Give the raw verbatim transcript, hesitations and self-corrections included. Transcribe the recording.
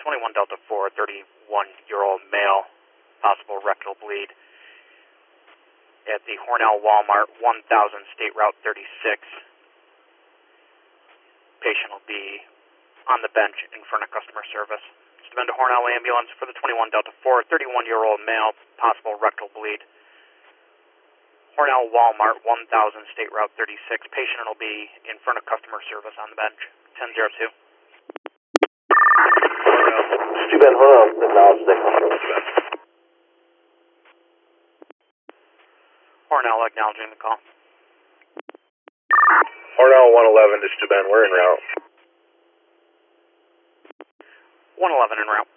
twenty-one Delta four, thirty-one-year-old male, possible rectal bleed at the Hornell Walmart, one thousand State Route thirty-six. Patient will be on the bench in front of customer service. Steuben to Hornell ambulance for the twenty-one Delta four, thirty-one-year-old male, possible rectal bleed. Hornell Walmart, one thousand State Route thirty-six. Patient will be in front of customer service on the bench. ten zero two. Steuben Hornell, acknowledge the control. Hornell acknowledging the call. Hornell one eleven to Steuben, we're en route. one eleven en route.